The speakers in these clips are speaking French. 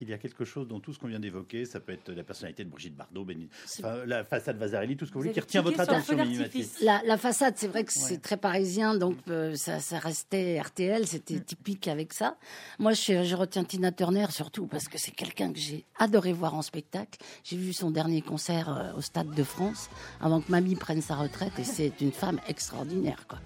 Il y a quelque chose dans tout ce qu'on vient d'évoquer, ça peut être la personnalité de Brigitte Bardot, la façade Vasarely, tout ce que vous voulez, qui retient votre attention, Mimi Mati. La façade, c'est vrai que c'est très parisien, donc ça restait RTL, c'était typique avec ça. Moi, je retiens Tina Turner surtout parce que c'est quelqu'un que j'ai adoré voir en spectacle. J'ai vu son dernier concert au Stade de France avant que mamie prenne sa retraite et c'est une femme extraordinaire, quoi.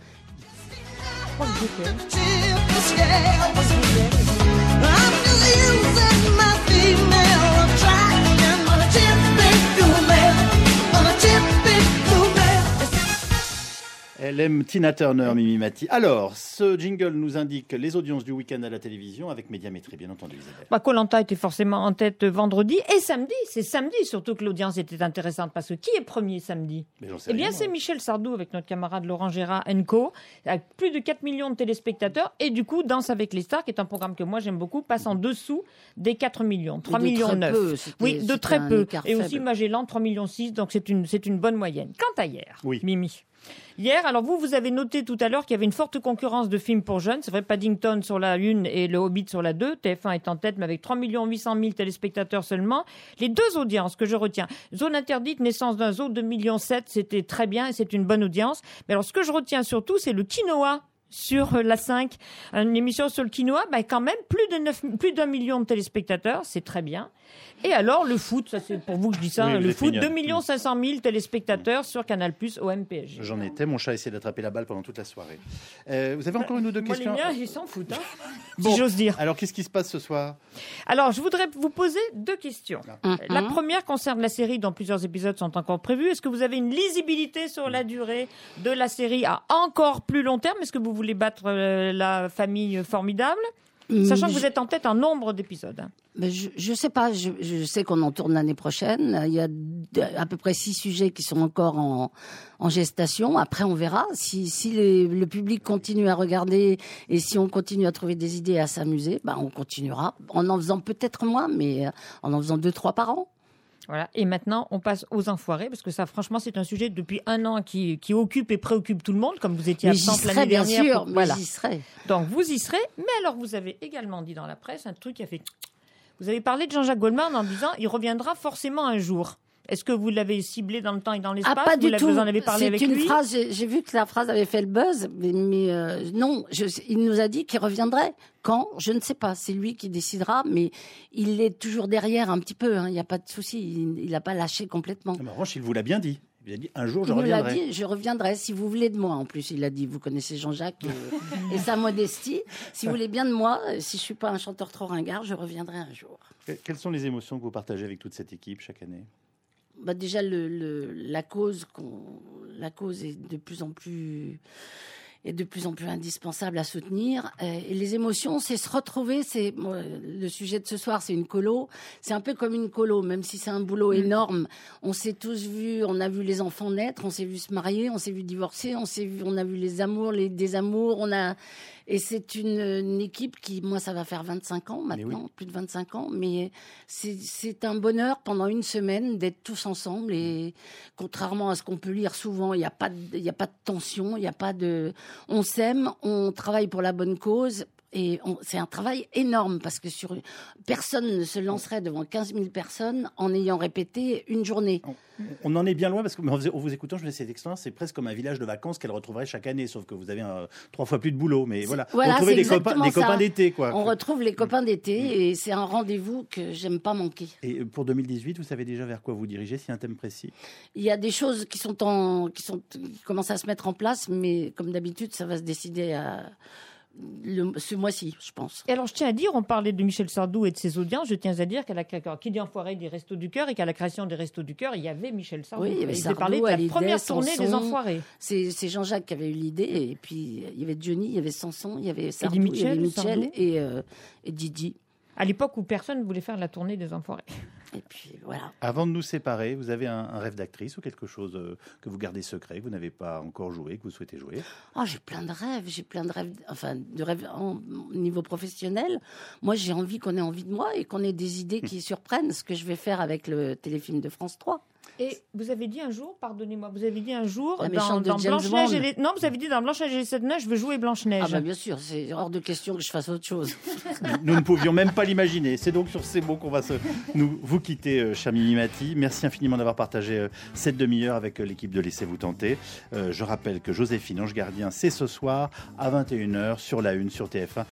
Elle aime Tina Turner, Mimi Mati. Alors, ce jingle nous indique les audiences du week-end à la télévision avec Médiamétrie, bien entendu, Isabelle. Koh-Lanta était forcément en tête vendredi et samedi. C'est samedi surtout que l'audience était intéressante parce que qui est premier samedi ? Eh bien, c'est Michel Sardou avec notre camarade Laurent Gérard & Co. avec plus de 4 millions de téléspectateurs et du coup, Danse avec les stars, qui est un programme que moi j'aime beaucoup, passe en dessous des 4 millions, 3 millions 9. Oui, de très peu. Et aussi Magellan, 3 millions 6, donc c'est une bonne moyenne. Quant à hier, Mimi. Hier, alors vous avez noté tout à l'heure qu'il y avait une forte concurrence de films pour jeunes. C'est vrai, Paddington sur la 1 et Le Hobbit sur la 2. TF1 est en tête, mais avec 3 800 000 téléspectateurs seulement. Les deux audiences que je retiens. Zone interdite, naissance d'un zoo, 2,7 millions, c'était très bien et c'est une bonne audience. Mais alors, ce que je retiens surtout, c'est le quinoa sur la 5. Une émission sur le quinoa, quand même, plus d'1 million de téléspectateurs. C'est très bien. Et alors, le foot, ça c'est pour vous que je dis ça, le foot, 2 500 000 téléspectateurs sur Canal+, OM-PSG. J'en étais, mon chat essayait d'attraper la balle pendant toute la soirée. Vous avez encore une ou deux questions ? Moi, les miens, ils s'en foutent, si j'ose dire. Alors, qu'est-ce qui se passe ce soir ? Alors, je voudrais vous poser deux questions. La première concerne la série dont plusieurs épisodes sont encore prévus. Est-ce que vous avez une lisibilité sur la durée de la série à encore plus long terme ? Est-ce que vous voulez battre la famille formidable ? Sachant que vous êtes en tête un nombre d'épisodes. Je sais pas. Je sais qu'on en tourne l'année prochaine. Il y a à peu près 6 sujets qui sont encore en gestation. Après, on verra. Si le public continue à regarder et si on continue à trouver des idées et à s'amuser, on continuera. En faisant peut-être moins, mais en faisant 2-3 par an. Voilà. Et maintenant, on passe aux Enfoirés, parce que ça, franchement, c'est un sujet depuis 1 an qui occupe et préoccupe tout le monde, comme vous étiez absente l'année dernière. Bien sûr, voilà. J'y serai. Donc, vous y serez. Mais alors, vous avez également dit dans la presse un truc qui a fait... Vous avez parlé de Jean-Jacques Goldman en disant « il reviendra forcément un jour ». Est-ce que vous l'avez ciblé dans le temps et dans l'espace ? Pas du tout. Vous en avez parlé avec lui ? C'est une phrase, j'ai vu que la phrase avait fait le buzz, mais non, il nous a dit qu'il reviendrait. Quand ? Je ne sais pas, c'est lui qui décidera, mais il est toujours derrière un petit peu, il n'y a pas de souci, il n'a pas lâché complètement. En revanche, il vous l'a bien dit. Il a dit un jour je reviendrai. Il l'a dit, je reviendrai si vous voulez de moi. En plus, il a dit, vous connaissez Jean-Jacques et sa modestie. Si vous voulez bien de moi, si je suis pas un chanteur trop ringard, je reviendrai un jour. Quelles sont les émotions que vous partagez avec toute cette équipe chaque année ? Déjà la cause est de plus en plus indispensable à soutenir. Et les émotions, c'est se retrouver. Le sujet de ce soir, c'est une colo. C'est un peu comme une colo, même si c'est un boulot énorme. On s'est tous vus, on a vu les enfants naître, on s'est vu se marier, on s'est vu divorcer, on a vu les amours, les désamours. Et c'est une équipe qui, moi, ça va faire 25 ans maintenant, plus de 25 ans. Mais c'est un bonheur pendant une semaine d'être tous ensemble. Et contrairement à ce qu'on peut lire souvent, il n'y a pas de tension, il n'y a pas de... On s'aime, on travaille pour la bonne cause. Et c'est un travail énorme parce que personne ne se lancerait devant 15 000 personnes en ayant répété une journée. On en est bien loin parce qu'en vous écoutant, je me disais cette expérience, c'est presque comme un village de vacances qu'elle retrouverait chaque année, sauf que vous avez 3 fois plus de boulot. Mais voilà, on retrouve des copains d'été, quoi. On retrouve les copains d'été et c'est un rendez-vous que j'aime pas manquer. Et pour 2018, vous savez déjà vers quoi vous dirigez, s'il y a un thème précis ? Il y a des choses qui commencent à se mettre en place, mais comme d'habitude, ça va se décider ce mois-ci, je pense. Et alors, je tiens à dire, on parlait de Michel Sardou et de ses audiences, je tiens à dire qui dit Enfoiré des Restos du Cœur et qu'à la création des Restos du Cœur, il y avait Michel Sardou. Oui, il y avait Sardou, parlé de la première tournée des Enfoirés. C'est Jean-Jacques qui avait eu l'idée, et puis il y avait Johnny, il y avait Sanson, il y avait Sardou, il y avait Michel et Didi. À l'époque où personne ne voulait faire la tournée des Enfoirés. Et puis voilà. Avant de nous séparer, vous avez un rêve d'actrice ou quelque chose que vous gardez secret, que vous n'avez pas encore joué, que vous souhaitez jouer ? J'ai plein de rêves, enfin de rêves au niveau professionnel. Moi, j'ai envie qu'on ait envie de moi et qu'on ait des idées qui surprennent, ce que je vais faire avec le téléfilm de France 3. Et vous avez dit un jour, pardonnez-moi, vous avez dit un jour dans Blanche-Neige et les... Non, vous avez dit dans Blanche-Neige et les 7 Neiges, je veux jouer Blanche-Neige. Ah bah bien sûr, c'est hors de question que je fasse autre chose. Nous ne pouvions même pas l'imaginer. C'est donc sur ces mots qu'on va vous quitter, cher Mimi Mati. Merci infiniment d'avoir partagé cette demi-heure avec l'équipe de Laissez-vous tenter. Je rappelle que Joséphine Ange Gardien, c'est ce soir à 21h sur La Une, sur TF1